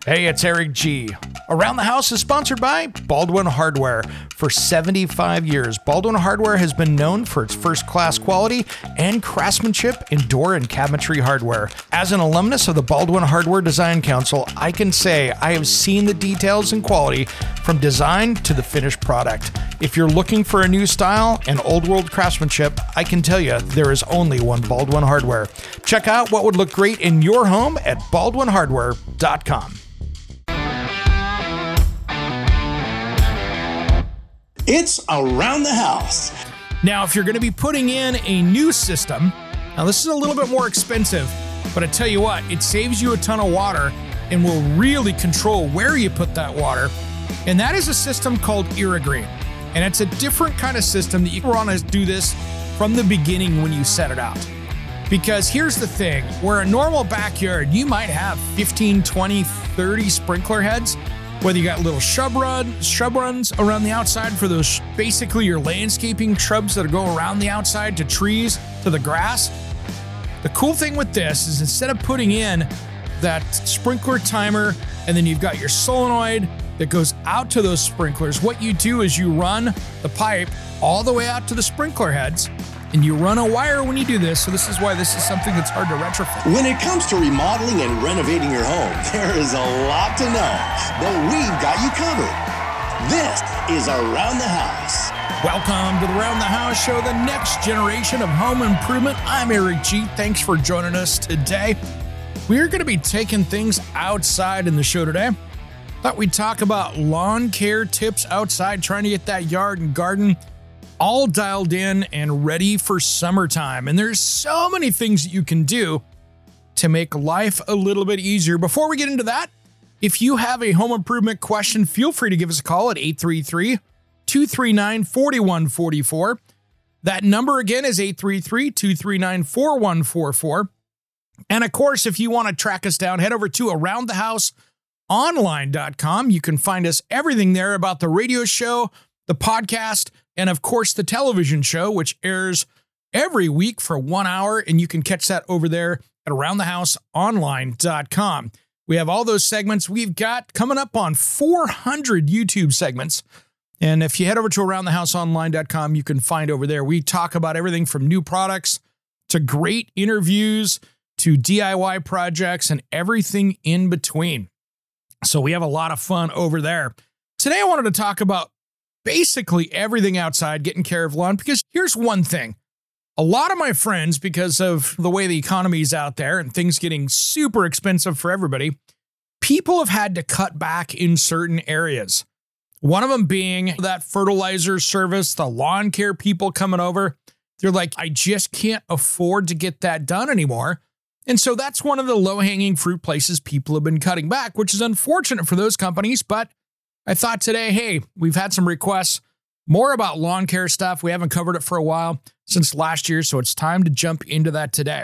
Hey, it's Eric G. Around the House is sponsored by Baldwin Hardware. For 75 years, Baldwin Hardware has been known for its first-class quality and craftsmanship in door and cabinetry hardware. As an alumnus of the Baldwin Hardware Design Council, I can say I have seen the details and quality from design to the finished product. If you're looking for a new style and old-world craftsmanship, I can tell you there is only one Baldwin Hardware. Check out what would look great in your home at baldwinhardware.com. It's Around the House. Now, if you're going to be putting in a new system, now this is a little bit more expensive, but I tell you what, it saves you a ton of water and will really control where you put that water. And that is a system called Irrigreen. And it's a different kind of system that you want to do this from the beginning when you set it out. Because here's the thing, where a normal backyard, you might have 15, 20, 30 sprinkler heads, whether you got little shrub runs around the outside for those, basically your landscaping shrubs that go around the outside to trees, to the grass. The cool thing with this is instead of putting in that sprinkler timer and then you've got your solenoid that goes out to those sprinklers, what you do is you run the pipe all the way out to the sprinkler heads and you run a wire when you do this. So this is why this is something that's hard to retrofit. When it comes to remodeling and renovating your home, there is a lot to know, but we've got you covered. This is Around the House. Welcome to the Around the House show, the next generation of home improvement. I'm Eric G. Thanks for joining us today. We're going to be taking things outside in the show today. Thought we'd talk about lawn care tips outside, trying to get that yard and garden all dialed in and ready for summertime. And there's so many things that you can do to make life a little bit easier. Before we get into that, if you have a home improvement question, feel free to give us a call at 833-239-4144. That number again is 833-239-4144. And of course, if you want to track us down, head over to aroundthehouseonline.com. You can find us everything there about the radio show, the podcast, and of course, the television show, which airs every week for 1 hour, and you can catch that over there at aroundthehouseonline.com. We have all those segments. We've got coming up on 400 YouTube segments. And if you head over to aroundthehouseonline.com, you can find over there. We talk about everything from new products to great interviews to DIY projects and everything in between. So we have a lot of fun over there. Today, I wanted to talk about basically everything outside, getting care of lawn, because here's one thing. A lot of my friends, because of the way the economy is out there and things getting super expensive for everybody, people have had to cut back in certain areas. One of them being that fertilizer service, the lawn care people coming over. They're like, I just can't afford to get that done anymore. And so that's one of the low-hanging fruit places people have been cutting back, which is unfortunate for those companies, but I thought today, hey, we've had some requests more about lawn care stuff. We haven't covered it for a while since last year, so it's time to jump into that today.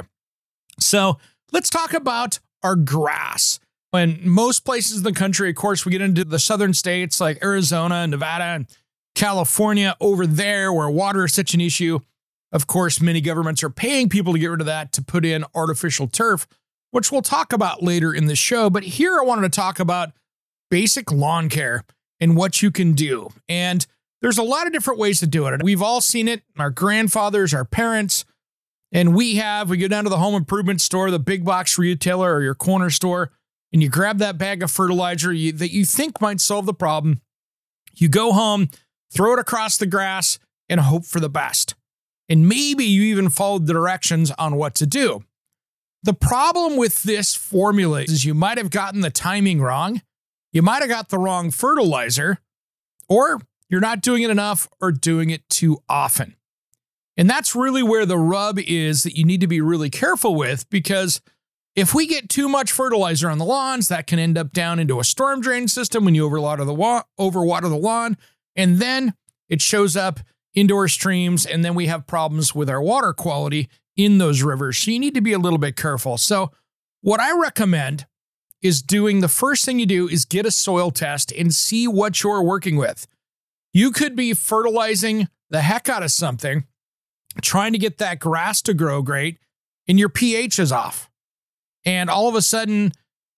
So let's talk about our grass. In most places in the country, of course, we get into the southern states like Arizona, Nevada, and California over there where water is such an issue. Of course, many governments are paying people to get rid of that to put in artificial turf, which we'll talk about later in the show. But here I wanted to talk about basic lawn care and what you can do. And there's a lot of different ways to do it. We've all seen it, our grandfathers, our parents, and we go down to the home improvement store, the big box retailer or your corner store, and you grab that bag of fertilizer that you think might solve the problem. You go home, throw it across the grass, and hope for the best. And maybe you even followed the directions on what to do. The problem with this formula is you might have gotten the timing wrong. You might have got the wrong fertilizer, or you're not doing it enough or doing it too often. And that's really where the rub is that you need to be really careful with, because if we get too much fertilizer on the lawns, that can end up down into a storm drain system when you overwater the lawn, and then it shows up into our streams, and then we have problems with our water quality in those rivers. So you need to be a little bit careful. So what I recommend is the first thing you do is get a soil test and see what you're working with. You could be fertilizing the heck out of something, trying to get that grass to grow great, and your pH is off. And all of a sudden,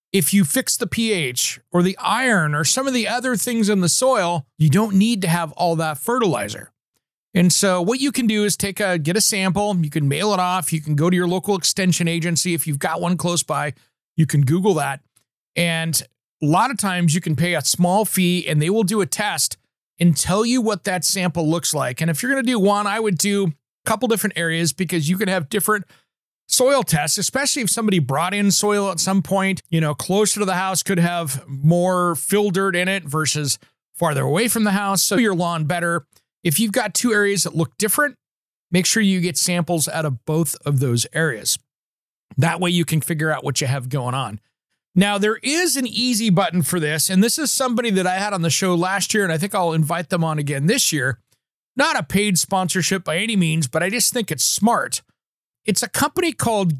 if you fix the pH or the iron or some of the other things in the soil, you don't need to have all that fertilizer. And so what you can do is get a sample, you can mail it off, you can go to your local extension agency. If you've got one close by, you can Google that. And a lot of times you can pay a small fee and they will do a test and tell you what that sample looks like. And if you're going to do one, I would do a couple different areas because you can have different soil tests, especially if somebody brought in soil at some point, closer to the house could have more fill dirt in it versus farther away from the house. So your lawn better. If you've got two areas that look different, make sure you get samples out of both of those areas. That way you can figure out what you have going on. Now, there is an easy button for this, and this is somebody that I had on the show last year, and I think I'll invite them on again this year. Not a paid sponsorship by any means, but I just think it's smart. It's a company called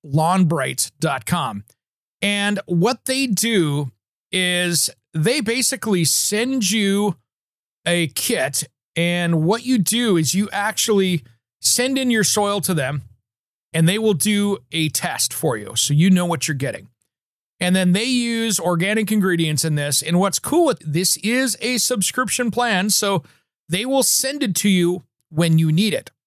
GetLawnBright.com. And what they do is they basically send you a kit. And what you do is you actually send in your soil to them and they will do a test for you. So you know what you're getting. And then they use organic ingredients in this. And what's cool with this is a subscription plan. So they will send it to you when you need it.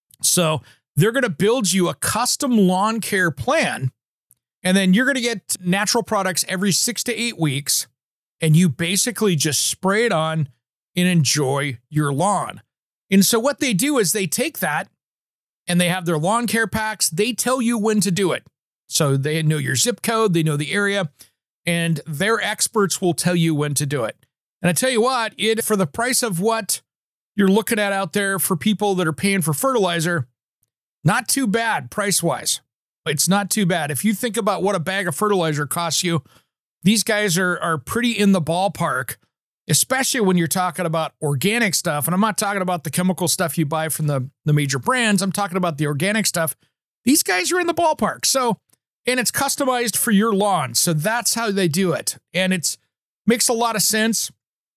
So they're going to build you a custom lawn care plan. And then you're going to get natural products every 6 to 8 weeks. And you basically just spray it on and enjoy your lawn. And so what they do is they take that and they have their lawn care packs. They tell you when to do it. So they know your zip code, they know the area, and their experts will tell you when to do it. And I tell you what, for the price of what you're looking at out there for people that are paying for fertilizer, not too bad price-wise. It's not too bad. If you think about what a bag of fertilizer costs you, these guys are pretty in the ballpark, especially when you're talking about organic stuff. And I'm not talking about the chemical stuff you buy from the major brands. I'm talking about the organic stuff. These guys are in the ballpark. And it's customized for your lawn. So that's how they do it. And it makes a lot of sense.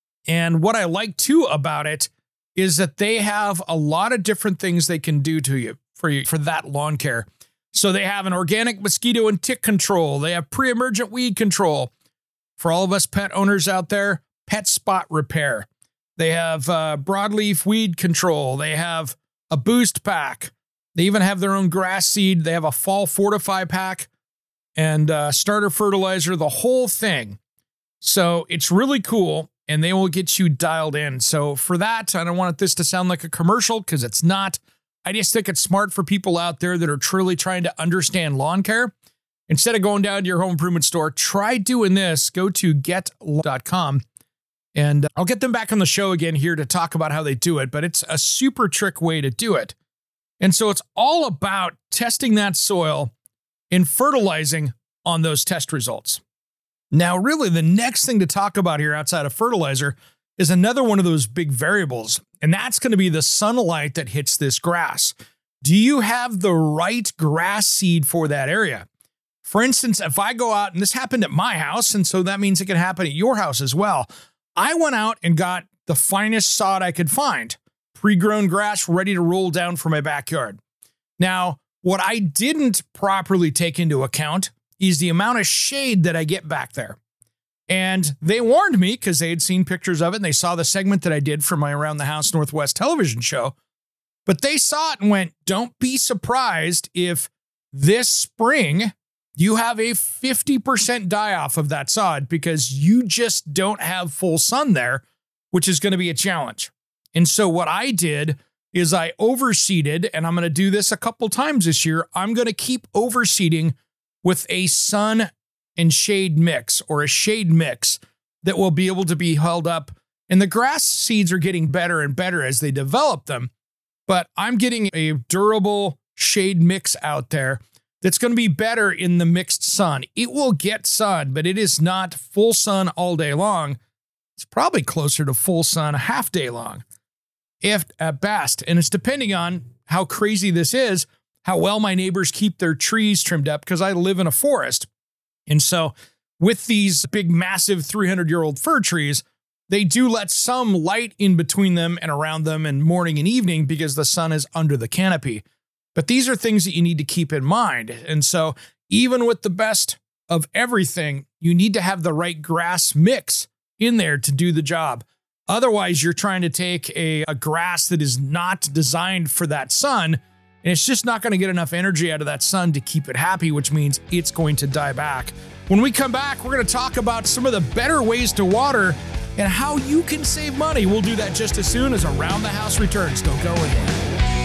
And what I like too about it is that they have a lot of different things they can do to you for that lawn care. So they have an organic mosquito and tick control. They have pre-emergent weed control. For all of us pet owners out there, pet spot repair. They have broadleaf weed control. They have a boost pack. They even have their own grass seed. They have a fall fortify pack and starter fertilizer, the whole thing. So it's really cool, and they will get you dialed in. So for that, I don't want this to sound like a commercial because it's not. I just think it's smart for people out there that are truly trying to understand lawn care. Instead of going down to your home improvement store, try doing this. Go to GetLawn.com, and I'll get them back on the show again here to talk about how they do it, but it's a super trick way to do it. And so it's all about testing that soil and fertilizing on those test results. Now, really, the next thing to talk about here outside of fertilizer is another one of those big variables, and that's going to be the sunlight that hits this grass. Do you have the right grass seed for that area? For instance, if I go out, and this happened at my house, and so that means it can happen at your house as well. I went out and got the finest sod I could find, pre-grown grass ready to roll down for my backyard. Now, what I didn't properly take into account is the amount of shade that I get back there. And they warned me because they had seen pictures of it and they saw the segment that I did for my Around the House Northwest television show. But they saw it and went, don't be surprised if this spring you have a 50% die off of that sod because you just don't have full sun there, which is going to be a challenge. And so what I did is I overseeded, and I'm going to do this a couple times this year. I'm going to keep overseeding with a sun and shade mix or a shade mix that will be able to be held up. And the grass seeds are getting better and better as they develop them. But I'm getting a durable shade mix out there that's going to be better in the mixed sun. It will get sun, but it is not full sun all day long. It's probably closer to full sun a half day long, if at best. And it's depending on how crazy this is, how well my neighbors keep their trees trimmed up, because I live in a forest. And so with these big, massive 300-year-old fir trees, they do let some light in between them and around them in morning and evening because the sun is under the canopy. But these are things that you need to keep in mind. And so even with the best of everything, you need to have the right grass mix in there to do the job. Otherwise, you're trying to take a grass that is not designed for that sun, and it's just not going to get enough energy out of that sun to keep it happy, which means it's going to die back. When we come back, we're going to talk about some of the better ways to water and how you can save money. We'll do that just as soon as Around the House returns. Don't go anywhere.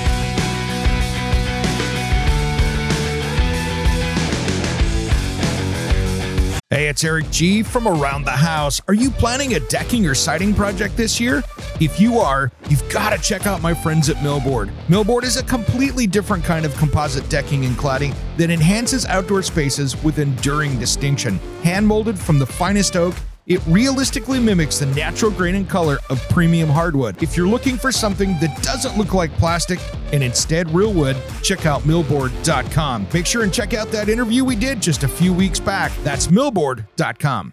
Hey, it's Eric G. from Around the House. Are you planning a decking or siding project this year? If you are, you've got to check out my friends at Millboard. Millboard is a completely different kind of composite decking and cladding that enhances outdoor spaces with enduring distinction. Hand-molded from the finest oak, it realistically mimics the natural grain and color of premium hardwood. If you're looking for something that doesn't look like plastic and instead real wood, check out millboard.com. Make sure and check out that interview we did just a few weeks back. That's millboard.com.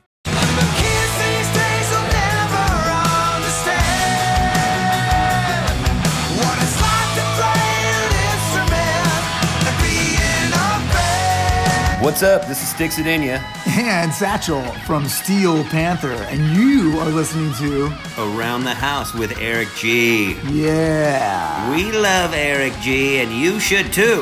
What's up? This is Sticks Adenia. And Satchel from Steel Panther. And you are listening to Around the House with Eric G. Yeah. We love Eric G, and you should too.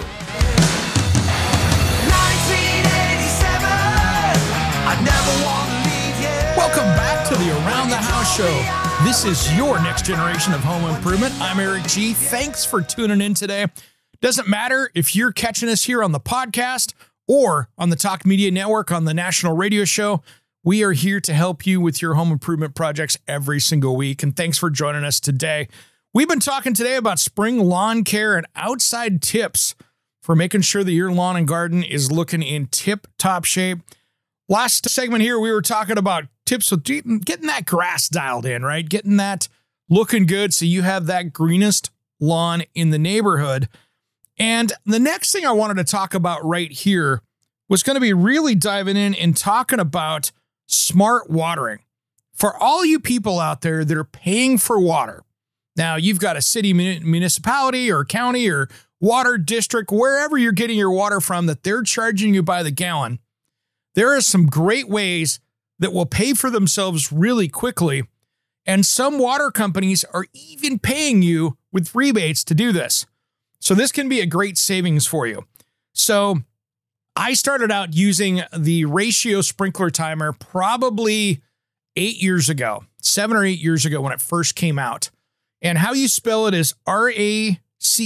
1987, I never want to leave you. Welcome back to the Around the House show. This is your next generation of home improvement. I'm Eric G. Thanks for tuning in today. Doesn't matter if you're catching us here on the podcast or on the Talk Media Network on the national radio show. We are here to help you with your home improvement projects every single week. And thanks for joining us today. We've been talking today about spring lawn care and outside tips for making sure that your lawn and garden is looking in tip-top shape. Last segment here, we were talking about tips with getting that grass dialed in, right? Getting that looking good so you have that greenest lawn in the neighborhood. And the next thing I wanted to talk about right here was going to be really diving in and talking about smart watering. For all you people out there that are paying for water, now you've got a city, municipality or county or water district, wherever you're getting your water from that they're charging you by the gallon, there are some great ways that will pay for themselves really quickly. And some water companies are even paying you with rebates to do this. So this can be a great savings for you. So I started out using the Ratio sprinkler timer probably 8 years ago, 7 or 8 years ago when it first came out. And how you spell it is RACHIO.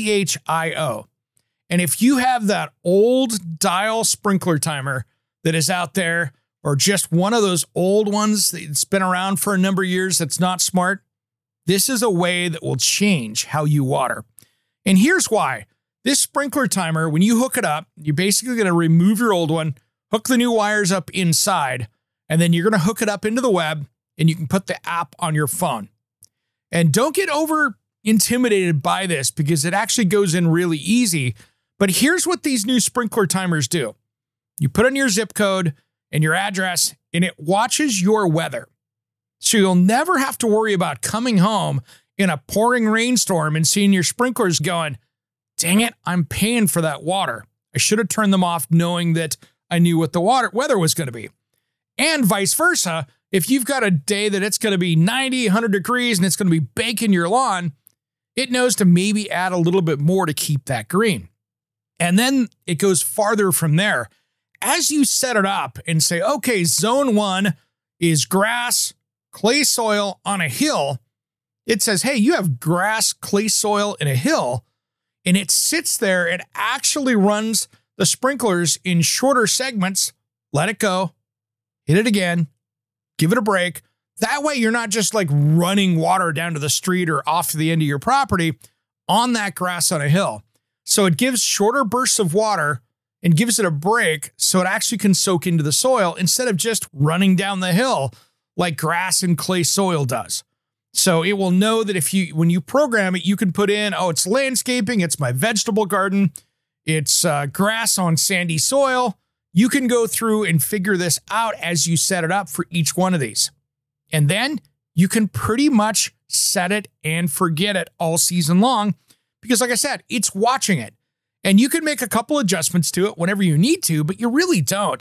And if you have that old dial sprinkler timer that is out there, or just one of those old ones that's been around for a number of years that's not smart, this is a way that will change how you water. And here's why. This sprinkler timer, when you hook it up, you're basically going to remove your old one, hook the new wires up inside, and then you're going to hook it up into the web, and you can put the app on your phone. And don't get over intimidated by this because it actually goes in really easy. But here's what these new sprinkler timers do. You put in your zip code and your address, and it watches your weather. So you'll never have to worry about coming home in a pouring rainstorm and seeing your sprinklers going, dang it, I'm paying for that water. I should have turned them off knowing that I knew what the weather was going to be. And vice versa, if you've got a day that it's going to be 90, 100 degrees and it's going to be baking your lawn, it knows to maybe add a little bit more to keep that green. And then it goes farther from there. As you set it up and say, okay, zone 1 is grass, clay soil on a hill, it says, hey, you have grass, clay soil in a hill, and it sits there. It actually runs the sprinklers in shorter segments. Let it go, hit it again, give it a break. That way you're not just like running water down to the street or off to the end of your property on that grass on a hill. So it gives shorter bursts of water and gives it a break so it actually can soak into the soil instead of just running down the hill like grass and clay soil does. So it will know that when you program it, you can put in, oh, it's landscaping, it's my vegetable garden, it's grass on sandy soil. You can go through and figure this out as you set it up for each one of these. And then you can pretty much set it and forget it all season long because, like I said, it's watching it. And you can make a couple adjustments to it whenever you need to, but you really don't.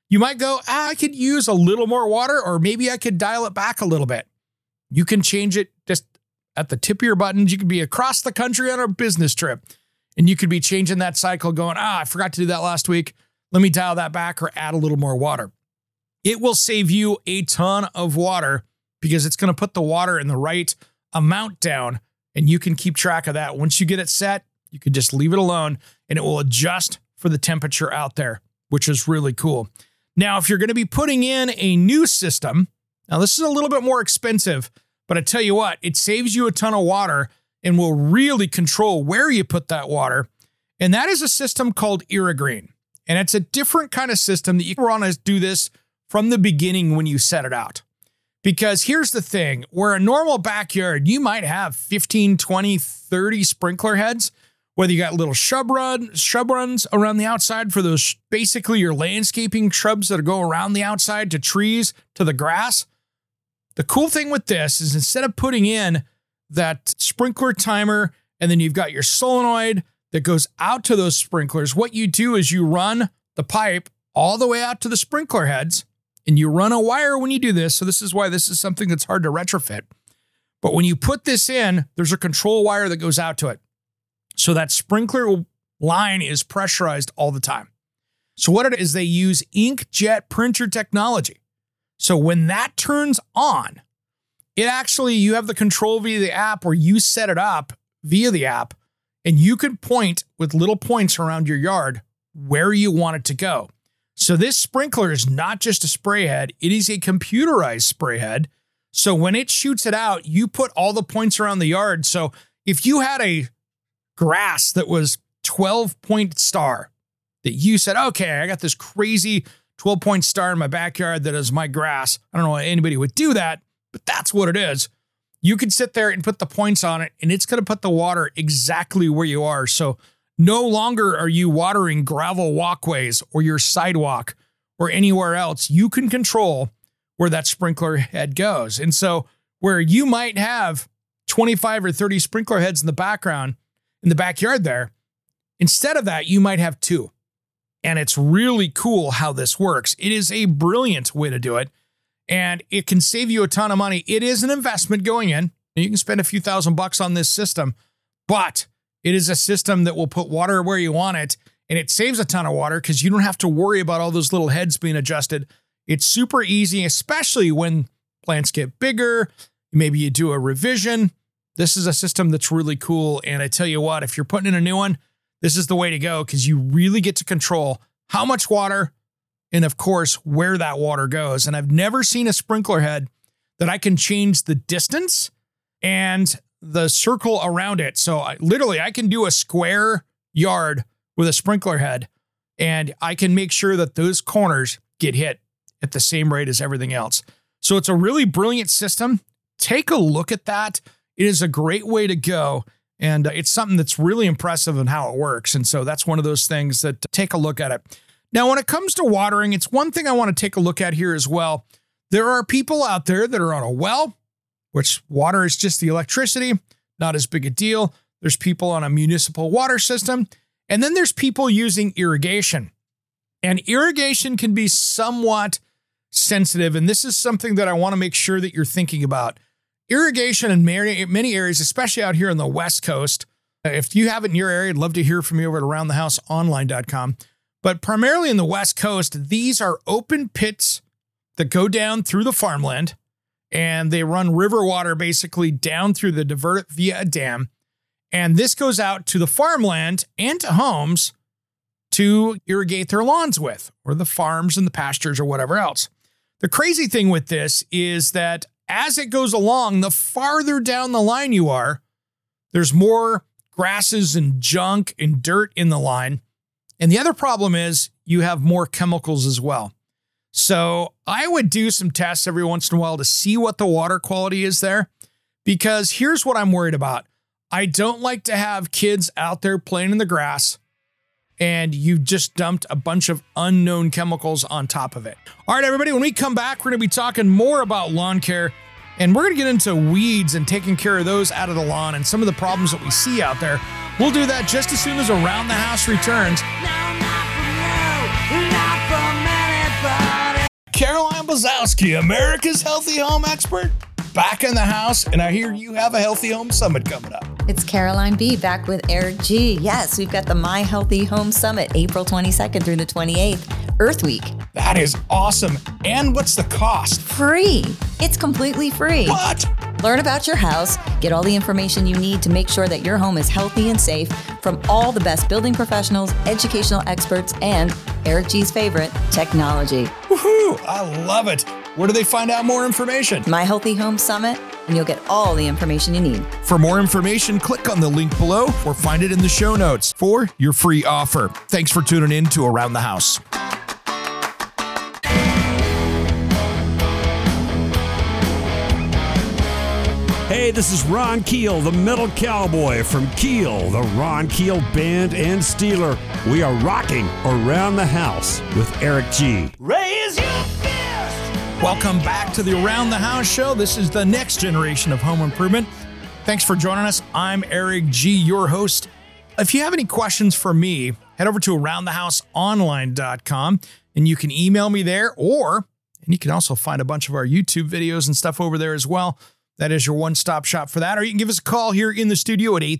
You might go, I could use a little more water, or maybe I could dial it back a little bit. You can change it just at the tip of your buttons. You could be across the country on a business trip, and you could be changing that cycle going, I forgot to do that last week. Let me dial that back or add a little more water. It will save you a ton of water because it's going to put the water in the right amount down, and you can keep track of that. Once you get it set, you can just leave it alone, and it will adjust for the temperature out there, which is really cool. Now, if you're going to be putting in a new system, now this is a little bit more expensive, but I tell you what, it saves you a ton of water and will really control where you put that water. And that is a system called Irrigreen. And it's a different kind of system that you want to do this from the beginning when you set it out. Because here's the thing, where a normal backyard, you might have 15, 20, 30 sprinkler heads, whether you got little shrub runs around the outside for those, basically your landscaping shrubs that go around the outside to trees, to the grass. The cool thing with this is instead of putting in that sprinkler timer, and then you've got your solenoid that goes out to those sprinklers, what you do is you run the pipe all the way out to the sprinkler heads, and you run a wire when you do this. So this is why this is something that's hard to retrofit. But when you put this in, there's a control wire that goes out to it. So that sprinkler line is pressurized all the time. So what it is, they use inkjet printer technology. So when that turns on, it actually, you have the control via the app, or you set it up via the app, and you can point with little points around your yard where you want it to go. So this sprinkler is not just a spray head, it is a computerized spray head. So when it shoots it out, you put all the points around the yard. So if you had a grass that was 12-point star that you said, okay, I got this crazy 12-point star in my backyard that is my grass. I don't know why anybody would do that, but that's what it is. You could sit there and put the points on it, and it's going to put the water exactly where you are. So no longer are you watering gravel walkways or your sidewalk or anywhere else. You can control where that sprinkler head goes. And so where you might have 25 or 30 sprinkler heads in the background, in the backyard there, instead of that, you might have 2. And it's really cool how this works. It is a brilliant way to do it, and it can save you a ton of money. It is an investment going in. You can spend a few $1,000s on this system, but it is a system that will put water where you want it, and it saves a ton of water because you don't have to worry about all those little heads being adjusted. It's super easy, especially when plants get bigger. Maybe you do a revision. This is a system that's really cool. And I tell you what, if you're putting in a new one, this is the way to go because you really get to control how much water and, of course, where that water goes. And I've never seen a sprinkler head that I can change the distance and the circle around it. So I can do a square yard with a sprinkler head, and I can make sure that those corners get hit at the same rate as everything else. So it's a really brilliant system. Take a look at that. It is a great way to go, and it's something that's really impressive in how it works. And so that's one of those things that take a look at it. Now, when it comes to watering, it's one thing I want to take a look at here as well. There are people out there that are on a well, which water is just the electricity, not as big a deal. There's people on a municipal water system, and then there's people using irrigation. And irrigation can be somewhat sensitive, and this is something that I want to make sure that you're thinking about. Irrigation in many areas, especially out here on the West Coast. If you have it in your area, I'd love to hear from you over at aroundthehouseonline.com. But primarily in the West Coast, these are open pits that go down through the farmland, and they run river water basically down through the divert it via a dam. And this goes out to the farmland and to homes to irrigate their lawns with, or the farms and the pastures or whatever else. The crazy thing with this is that as it goes along, the farther down the line you are, there's more grasses and junk and dirt in the line. And the other problem is you have more chemicals as well. So I would do some tests every once in a while to see what the water quality is there, because here's what I'm worried about. I don't like to have kids out there playing in the grass and you've just dumped a bunch of unknown chemicals on top of it. All right, everybody, when we come back, we're going to be talking more about lawn care, and we're going to get into weeds and taking care of those out of the lawn and some of the problems that we see out there. We'll do that just as soon as Around the House returns. No, not from you, not from anybody. Caroline Blazowski, America's Healthy Home Expert, back in the house, and I hear you have a Healthy Home Summit coming up. It's Caroline B. back with Eric G. Yes, we've got the My Healthy Home Summit, April 22nd through the 28th, Earth Week. That is awesome. And what's the cost? Free. It's completely free. What? Learn about your house, get all the information you need to make sure that your home is healthy and safe from all the best building professionals, educational experts, and Eric G's favorite, technology. Woohoo! I love it. Where do they find out more information? My Healthy Home Summit, and you'll get all the information you need. For more information, click on the link below or find it in the show notes for your free offer. Thanks for tuning in to Around the House. Hey, this is Ron Keel, the Metal Cowboy from Keel, the Ron Keel Band and Steeler. We are rocking Around the House with Eric G. Raise your fist! Welcome back to the Around the House show. This is the next generation of home improvement. Thanks for joining us. I'm Eric G, your host. If you have any questions for me, head over to aroundthehouseonline.com and you can email me there, and you can also find a bunch of our YouTube videos and stuff over there as well. That is your one-stop shop for that. Or you can give us a call here in the studio at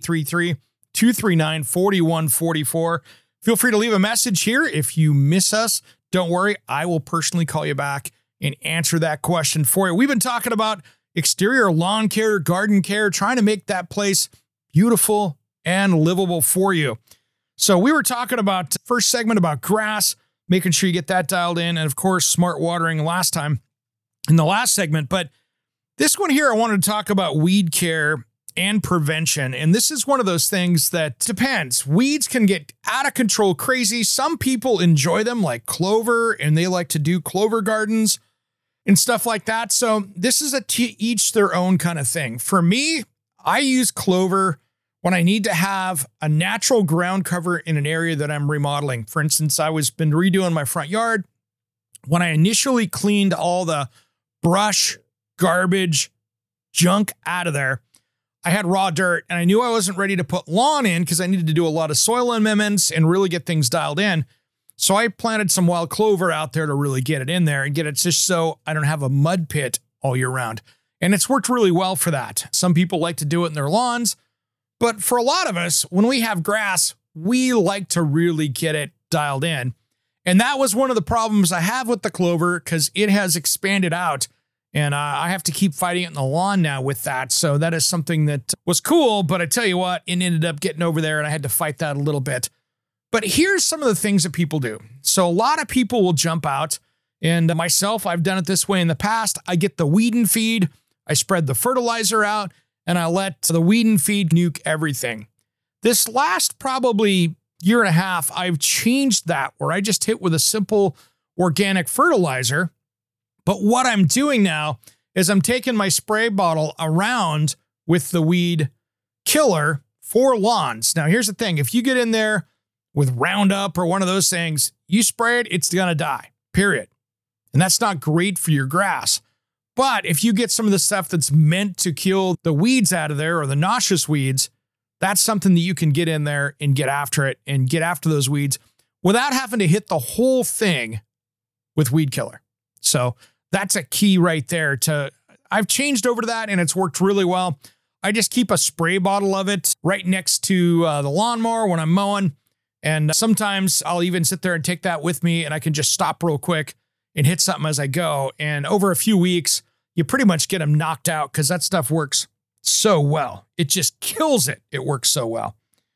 833-239-4144. Feel free to leave a message here. If you miss us, don't worry. I will personally call you back and answer that question for you. We've been talking about exterior lawn care, garden care, trying to make that place beautiful and livable for you. So we were talking about first segment about grass, making sure you get that dialed in, and of course, smart watering last time in the last segment. But this one here, I wanted to talk about weed care and prevention. And this is one of those things that depends. Weeds can get out of control crazy. Some people enjoy them like clover, and they like to do clover gardens and stuff like that. So this is each their own kind of thing. For me, I use clover when I need to have a natural ground cover in an area that I'm remodeling. For instance, I was been redoing my front yard. When I initially cleaned all the brush, garbage, junk out of there, I had raw dirt, and I knew I wasn't ready to put lawn in because I needed to do a lot of soil amendments and really get things dialed in. So I planted some wild clover out there to really get it in there and get it just so I don't have a mud pit all year round. And it's worked really well for that. Some people like to do it in their lawns, but for a lot of us, when we have grass, we like to really get it dialed in. And that was one of the problems I have with the clover because it has expanded out. And I have to keep fighting it in the lawn now with that. So that is something that was cool. But I tell you what, it ended up getting over there and I had to fight that a little bit. But here's some of the things that people do. So a lot of people will jump out. And myself, I've done it this way in the past. I get the weed and feed. I spread the fertilizer out. And I let the weed and feed nuke everything. This last probably year and a half, I've changed that where I just hit with a simple organic fertilizer. But what I'm doing now is I'm taking my spray bottle around with the weed killer for lawns. Now, here's the thing. If you get in there with Roundup or one of those things, you spray it, it's going to die, period. And that's not great for your grass. But if you get some of the stuff that's meant to kill the weeds out of there or the noxious weeds, that's something that you can get in there and get after it and get after those weeds without having to hit the whole thing with weed killer. So that's a key right there. I've changed over to that and it's worked really well. I just keep a spray bottle of it right next to the lawnmower when I'm mowing. And sometimes I'll even sit there and take that with me and I can just stop real quick and hit something as I go. And over a few weeks, you pretty much get them knocked out because that stuff works so well. It just kills it. It works so well.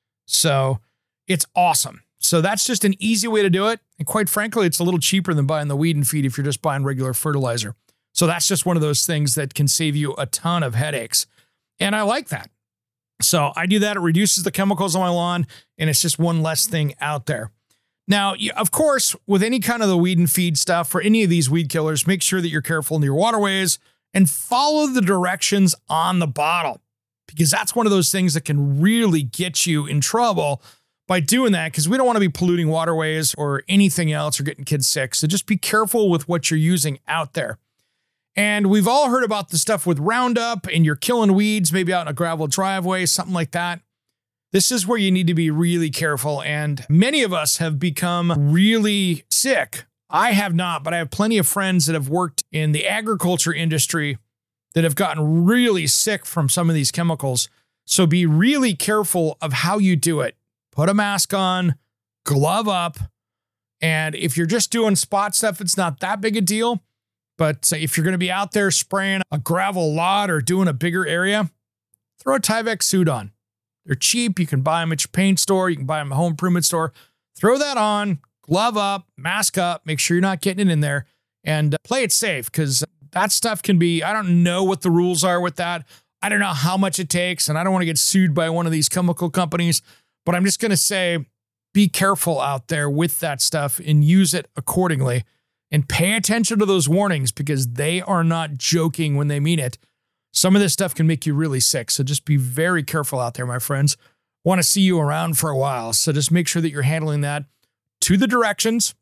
So it's awesome. So that's just an easy way to do it. And quite frankly, it's a little cheaper than buying the weed and feed if you're just buying regular fertilizer. So that's just one of those things that can save you a ton of headaches. And I like that. So I do that. It reduces the chemicals on my lawn and it's just one less thing out there. Now, of course, with any kind of the weed and feed stuff for any of these weed killers, make sure that you're careful in your waterways and follow the directions on the bottle because that's one of those things that can really get you in trouble by doing that because we don't want to be polluting waterways or anything else or getting kids sick. So just be careful with what you're using out there. And we've all heard about the stuff with Roundup and you're killing weeds, maybe out in a gravel driveway, something like that. This is where you need to be really careful. And many of us have become really sick I have not, but I have plenty of friends that have worked in the agriculture industry that have gotten really sick from some of these chemicals. So be really careful of how you do it. Put a mask on, glove up. And if you're just doing spot stuff, it's not that big a deal. But if you're going to be out there spraying a gravel lot or doing a bigger area, throw a Tyvek suit on. They're cheap. You can buy them at your paint store. You can buy them at a home improvement store. Throw that on, glove up, mask up, make sure you're not getting it in there, and play it safe, because that stuff can be, I don't know what the rules are with that. I don't know how much it takes, and I don't want to get sued by one of these chemical companies, but I'm just going to say, be careful out there with that stuff and use it accordingly, and pay attention to those warnings, because they are not joking when they mean it. Some of this stuff can make you really sick. So just be very careful out there, my friends. Want to see you around for a while. So just make sure that you're handling that to the directions,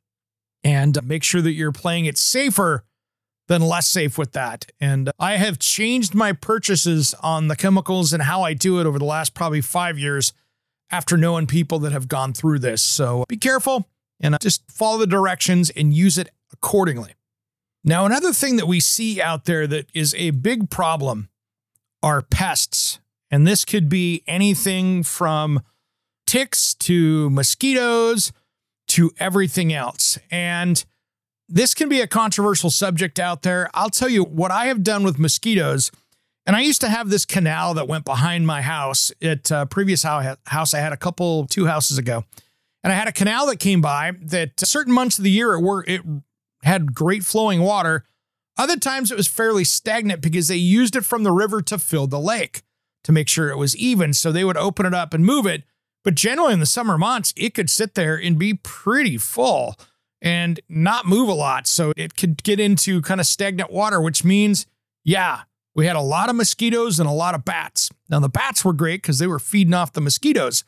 and make sure that you're playing it safer than less safe with that. And I have changed my purchases on the chemicals and how I do it over the last probably 5 years after knowing people that have gone through this. So be careful and just follow the directions and use it accordingly. Now, another thing that we see out there that is a big problem are pests. And this could be anything from ticks to mosquitoes to everything else. And this can be a controversial subject out there. I'll tell you what I have done with mosquitoes. And I used to have this canal that went behind my house at a previous house I had two houses ago. And I had a canal that came by that certain months of the year it had great flowing water. Other times it was fairly stagnant because they used it from the river to fill the lake to make sure it was even. So they would open it up and move it. But generally in the summer months, it could sit there and be pretty full and not move a lot. So it could get into kind of stagnant water, which means, yeah, we had a lot of mosquitoes and a lot of bats. Now the bats were great because they were feeding off the mosquitoes,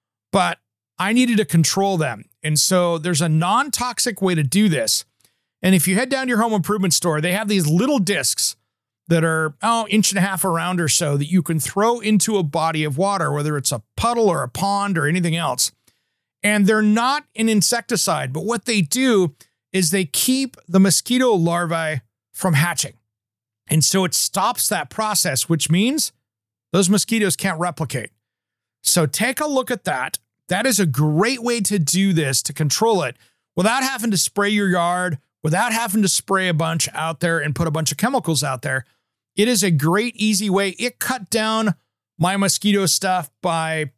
but I needed to control them. And so there's a non-toxic way to do this. And if you head down to your home improvement store, they have these little discs that are, inch and a half around or so that you can throw into a body of water, whether it's a puddle or a pond or anything else. And they're not an insecticide, but what they do is they keep the mosquito larvae from hatching. And so it stops that process, which means those mosquitoes can't replicate. So take a look at that. That is a great way to do this, to control it without having to spray your yard, without having to spray a bunch out there and put a bunch of chemicals out there. It is a great, easy way. It cut down my mosquito stuff by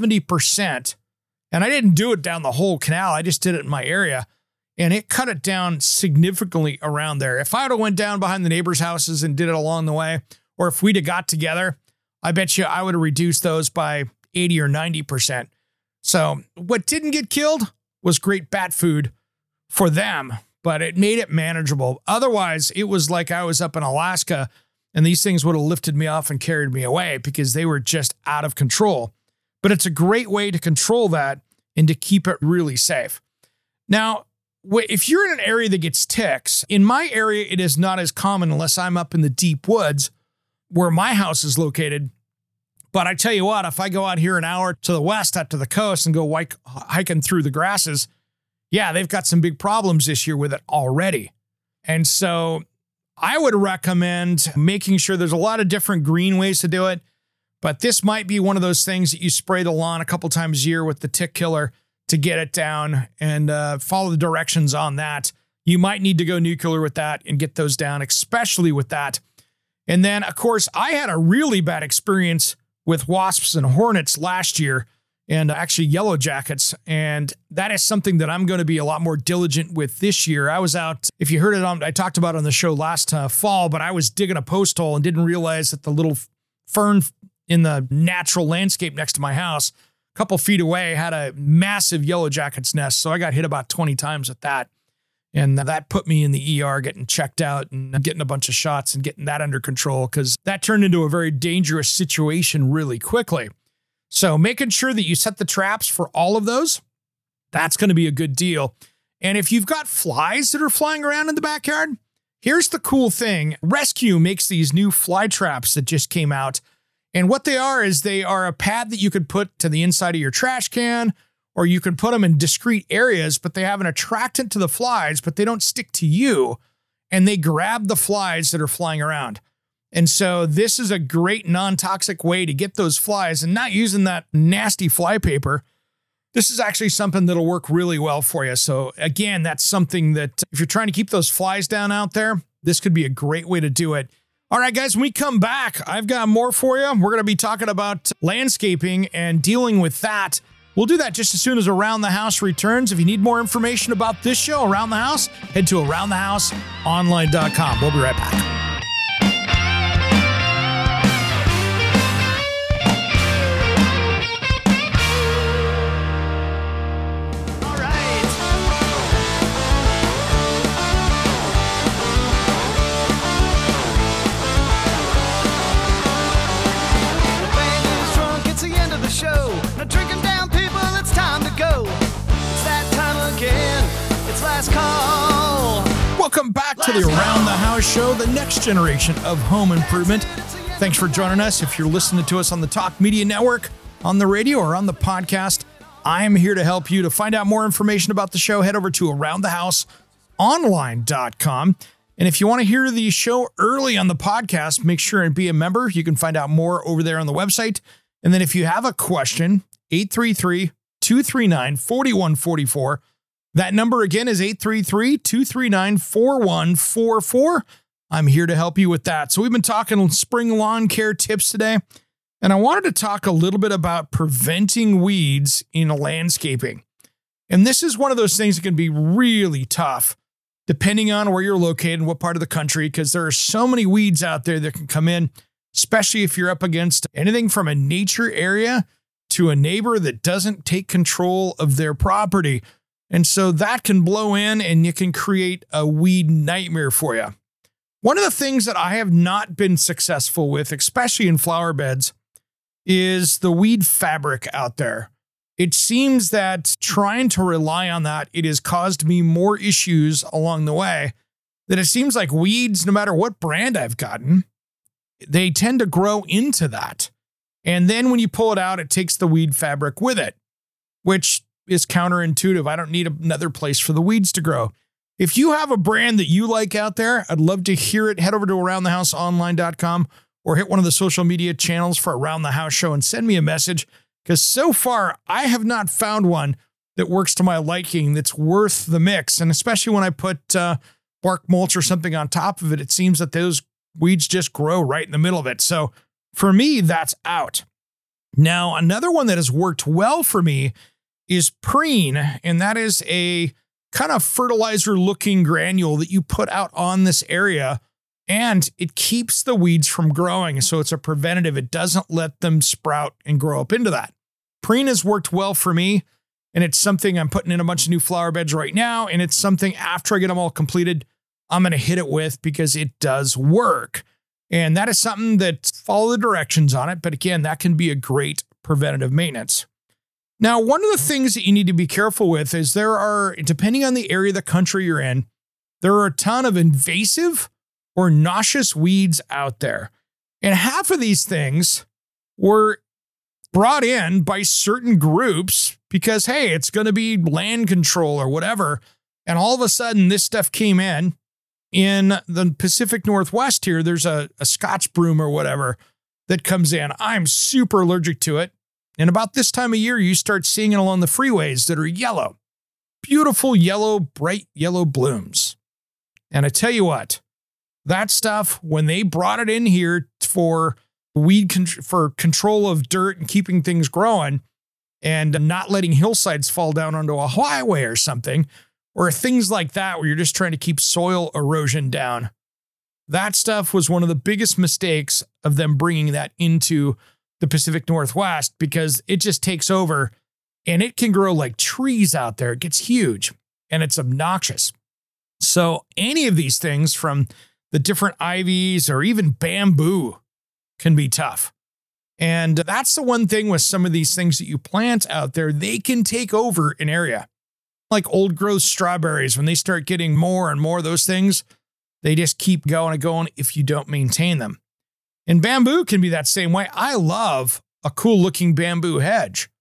70%. And I didn't do it down the whole canal. I just did it in my area. And it cut it down significantly around there. If I would have went down behind the neighbors' houses and did it along the way, or if we'd have got together, I bet you I would have reduced those by 80 or 90%. So what didn't get killed was great bat food for them, but it made it manageable. Otherwise, it was like I was up in Alaska and these things would have lifted me off and carried me away because they were just out of control. But it's a great way to control that and to keep it really safe. Now, if you're in an area that gets ticks, in my area, it is not as common unless I'm up in the deep woods where my house is located. But I tell you what, if I go out here an hour to the west, out to the coast and go hiking through the grasses, yeah, they've got some big problems this year with it already. And so I would recommend making sure there's a lot of different green ways to do it, but this might be one of those things that you spray the lawn a couple times a year with the tick killer to get it down and follow the directions on that. You might need to go nuclear with that and get those down, especially with that. And then, of course, I had a really bad experience with wasps and hornets last year, and actually yellow jackets. And that is something that I'm going to be a lot more diligent with this year. I was out, if you heard it I talked about it on the show last fall, but I was digging a post hole and didn't realize that the little fern in the natural landscape next to my house, a couple feet away, had a massive yellow jacket's nest. So I got hit about 20 times with that. And that put me in the ER getting checked out and getting a bunch of shots and getting that under control, because that turned into a very dangerous situation really quickly. So making sure that you set the traps for all of those, that's going to be a good deal. And if you've got flies that are flying around in the backyard, here's the cool thing. Rescue makes these new fly traps that just came out. And what they are is they are a pad that you could put to the inside of your trash can or you can put them in discrete areas, but they have an attractant to the flies, but they don't stick to you, and they grab the flies that are flying around. And so this is a great non-toxic way to get those flies and not using that nasty fly paper. This is actually something that'll work really well for you. So again, that's something that if you're trying to keep those flies down out there, this could be a great way to do it. All right, guys, when we come back, I've got more for you. We're going to be talking about landscaping and dealing with that. We'll do that just as soon as Around the House returns. If you need more information about this show, Around the House, head to AroundTheHouseOnline.com. We'll be right back. Welcome back to the Around the House show, the next generation of home improvement. Thanks for joining us. If you're listening to us on the Talk Media Network, on the radio, or on the podcast, I am here to help you. To find out more information about the show, head over to AroundTheHouseOnline.com. And if you want to hear the show early on the podcast, make sure and be a member. You can find out more over there on the website. And then if you have a question, 833-239-4144. That number again is 833-239-4144. I'm here to help you with that. So we've been talking spring lawn care tips today, and I wanted to talk a little bit about preventing weeds in landscaping. And this is one of those things that can be really tough depending on where you're located and what part of the country, because there are so many weeds out there that can come in, especially if you're up against anything from a nature area to a neighbor that doesn't take control of their property. And so that can blow in and you can create a weed nightmare for you. One of the things that I have not been successful with, especially in flower beds, is the weed fabric out there. It seems that trying to rely on that, it has caused me more issues along the way. That it seems like weeds, no matter what brand I've gotten, they tend to grow into that. And then when you pull it out, it takes the weed fabric with it, which is counterintuitive. I don't need another place for the weeds to grow. If you have a brand that you like out there, I'd love to hear it. Head over to AroundTheHouseOnline.com or hit one of the social media channels for Around the House show and send me a message, because so far I have not found one that works to my liking that's worth the mix. And especially when I put bark mulch or something on top of it, it seems that those weeds just grow right in the middle of it. So for me, that's out. Now, another one that has worked well for me is Preen, and that is a kind of fertilizer looking granule that you put out on this area, and it keeps the weeds from growing. So it's a preventative. It doesn't let them sprout and grow up into that. Preen has worked well for me, and it's something I'm putting in a bunch of new flower beds right now, and it's something after I get them all completed, I'm going to hit it with, because it does work. And that is something that follow the directions on it. But again, that can be a great preventative maintenance. Now, one of the things that you need to be careful with is there are, depending on the area of the country you're in, there are a ton of invasive or noxious weeds out there. And half of these things were brought in by certain groups because, hey, it's going to be land control or whatever. And all of a sudden, this stuff came in the Pacific Northwest here. There's a Scotch broom or whatever that comes in. I'm super allergic to it. And about this time of year, you start seeing it along the freeways that are yellow, beautiful yellow, bright yellow blooms. And I tell you what, that stuff, when they brought it in here for for control of dirt and keeping things growing and not letting hillsides fall down onto a highway or something, or things like that, where you're just trying to keep soil erosion down. That stuff was one of the biggest mistakes of them bringing that into the Pacific Northwest, because it just takes over and it can grow like trees out there. It gets huge and it's obnoxious. So any of these things, from the different ivies or even bamboo, can be tough. And that's the one thing with some of these things that you plant out there, they can take over an area. Like old growth strawberries, when they start getting more and more of those things, they just keep going and going if you don't maintain them. And bamboo can be that same way. I love a cool looking bamboo hedge,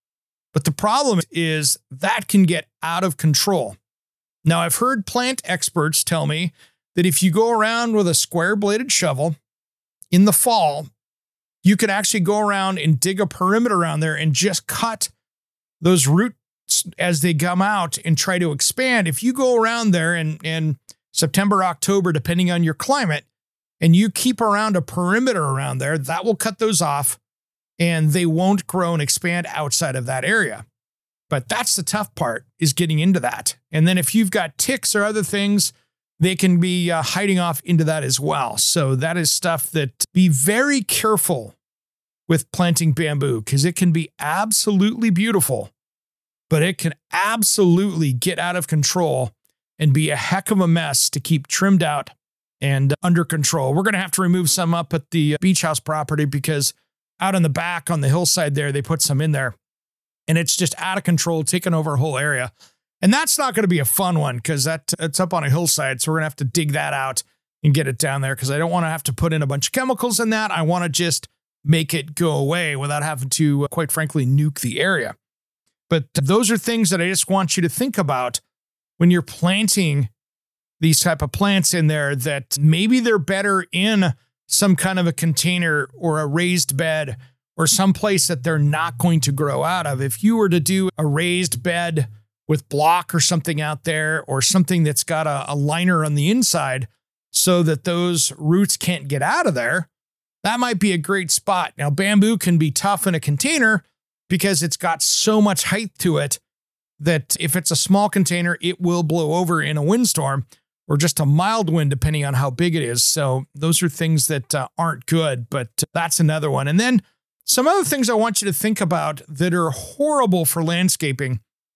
But the problem is that can get out of control. Now, I've heard plant experts tell me that if you go around with a square-bladed shovel in the fall, you could actually go around and dig a perimeter around there and just cut those roots as they come out and try to expand. If you go around there in September, October, depending on your climate, and you keep around a perimeter around there, that will cut those off and they won't grow and expand outside of that area. But that's the tough part, is getting into that. And then if you've got ticks or other things, they can be hiding off into that as well. So that is stuff that be very careful with planting bamboo, because it can be absolutely beautiful, but it can absolutely get out of control and be a heck of a mess to keep trimmed out and under control. We're going to have to remove some up at the beach house property, because out in the back on the hillside there, they put some in there and it's just out of control, taking over a whole area. And that's not going to be a fun one, because it's up on a hillside. So we're going to have to dig that out and get it down there, because I don't want to have to put in a bunch of chemicals in that. I want to just make it go away without having to, quite frankly, nuke the area. But those are things that I just want you to think about when you're planting these type of plants in there, that maybe they're better in some kind of a container or a raised bed or some place that they're not going to grow out of. If you were to do a raised bed with block or something out there, or something that's got a liner on the inside so that those roots can't get out of there, that might be a great spot. Now, bamboo can be tough in a container because it's got so much height to it that if it's a small container, it will blow over in a windstorm or just a mild wind, depending on how big it is. So those are things that aren't good, but that's another one. And then some other things I want you to think about that are horrible for landscaping,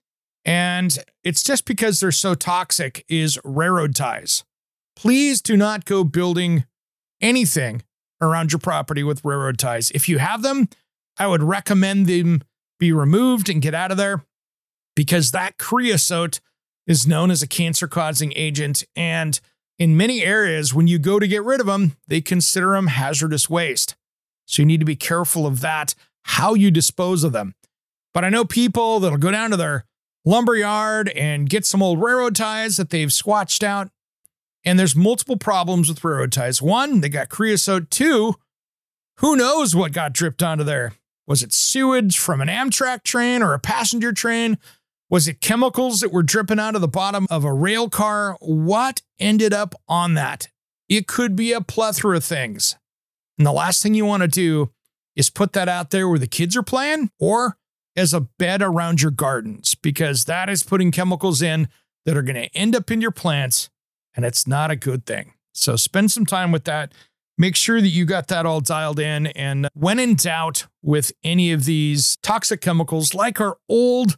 and it's just because they're so toxic, is railroad ties. Please do not go building anything around your property with railroad ties. If you have them, I would recommend them be removed and get out of there, because that creosote is known as a cancer-causing agent. And in many areas, when you go to get rid of them, they consider them hazardous waste. So you need to be careful of that, how you dispose of them. But I know people that'll go down to their lumber yard and get some old railroad ties that they've swatched out. And there's multiple problems with railroad ties. One, they got creosote. Two, who knows what got dripped onto there? Was it sewage from an Amtrak train or a passenger train? Was it chemicals that were dripping out of the bottom of a rail car? What ended up on that? It could be a plethora of things. And the last thing you want to do is put that out there where the kids are playing or as a bed around your gardens, because that is putting chemicals in that are going to end up in your plants, and it's not a good thing. So spend some time with that. Make sure that you got that all dialed in. And when in doubt with any of these toxic chemicals, like our old,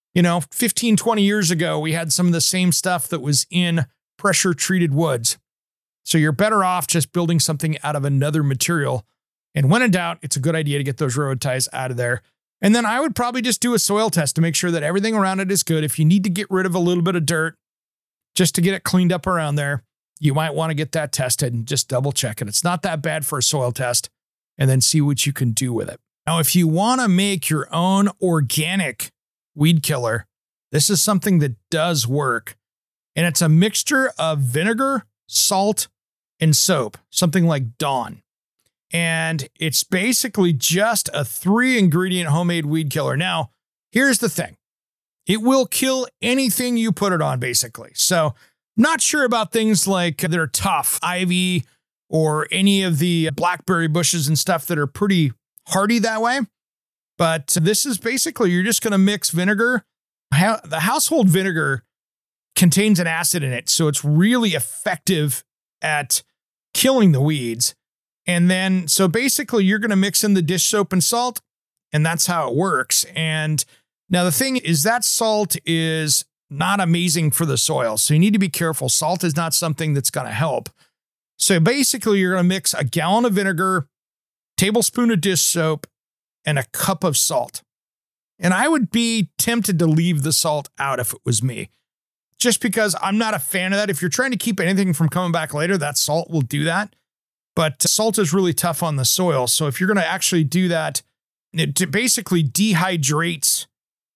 15, 20 years ago, we had some of the same stuff that was in pressure treated woods. So you're better off just building something out of another material. And when in doubt, it's a good idea to get those railroad ties out of there. And then I would probably just do a soil test to make sure that everything around it is good. If you need to get rid of a little bit of dirt just to get it cleaned up around there, you might want to get that tested and just double check it. It's not that bad for a soil test, and then see what you can do with it. Now, if you want to make your own organic weed killer, this is something that does work. And it's a mixture of vinegar, salt, and soap, something like Dawn. And it's basically just a 3-ingredient homemade weed killer. Now, here's the thing. It will kill anything you put it on, basically. So, not sure about things like that are tough, ivy, or any of the blackberry bushes and stuff that are pretty hardy that way. But this is basically, you're just going to mix vinegar. The household vinegar contains an acid in it, so it's really effective at killing the weeds. And then, so basically, you're going to mix in the dish soap and salt, and that's how it works. And now the thing is that salt is not amazing for the soil, so you need to be careful. Salt is not something that's going to help. So basically, you're going to mix a gallon of vinegar, tablespoon of dish soap, and a cup of salt. And I would be tempted to leave the salt out if it was me, just because I'm not a fan of that. If you're trying to keep anything from coming back later, that salt will do that. But salt is really tough on the soil. So if you're going to actually do that, it basically dehydrates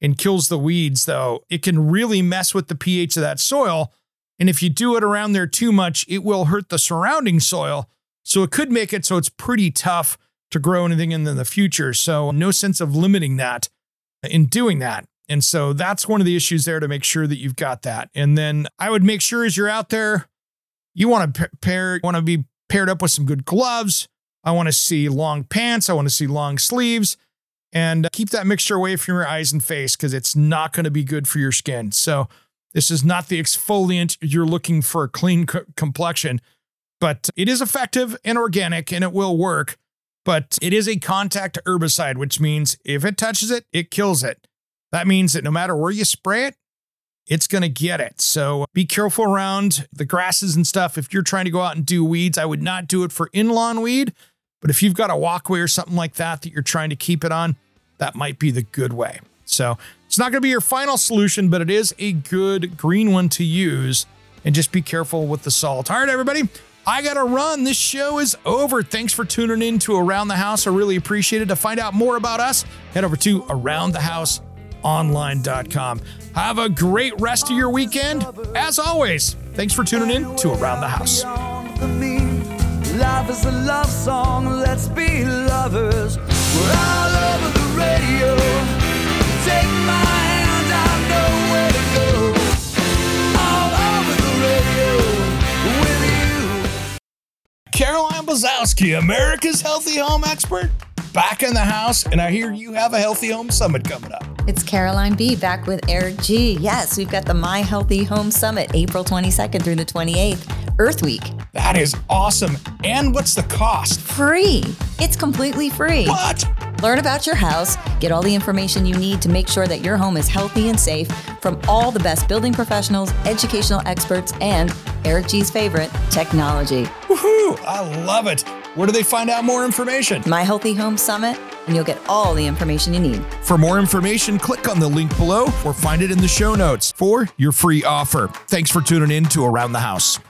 and kills the weeds, though, it can really mess with the pH of that soil. And if you do it around there too much, it will hurt the surrounding soil. So it could make it so it's pretty tough to grow anything in the future. So no sense of limiting that in doing that. And so that's one of the issues there, to make sure that you've got that. And then I would make sure as you're out there, you want to be paired up with some good gloves. I want to see long pants. I want to see long sleeves, and keep that mixture away from your eyes and face, because it's not going to be good for your skin. So this is not the exfoliant you're looking for a clean complexion, but it is effective and organic, and it will work. But it is a contact herbicide, which means if it touches it, it kills it. That means that no matter where you spray it, it's going to get it. So be careful around the grasses and stuff. If you're trying to go out and do weeds, I would not do it for in-lawn weed. But if you've got a walkway or something like that you're trying to keep it on, that might be the good way. So it's not going to be your final solution, but it is a good green one to use. And just be careful with the salt. All right, everybody, I got to run. This show is over. Thanks for tuning in to Around the House. I really appreciate it. To find out more about us, head over to AroundTheHouseOnline.com. Have a great rest of your weekend. As always, thanks for tuning in to Around the House. Life is a love song, let's be lovers. We're all over the radio. Take my hand, I know where to go. All over the radio with you. Caroline Blazowski, America's Healthy Home Expert, back in the house, and I hear you have a Healthy Home Summit coming up. It's Caroline B. back with Eric G. Yes, we've got the My Healthy Home Summit, April 22nd through the 28th, Earth Week. That is awesome. And what's the cost? Free. It's completely free. What? Learn about your house, get all the information you need to make sure that your home is healthy and safe from all the best building professionals, educational experts, and Eric G's favorite, technology. Woohoo! I love it. Where do they find out more information? My Healthy Home Summit, and you'll get all the information you need. For more information, click on the link below or find it in the show notes for your free offer. Thanks for tuning in to Around the House.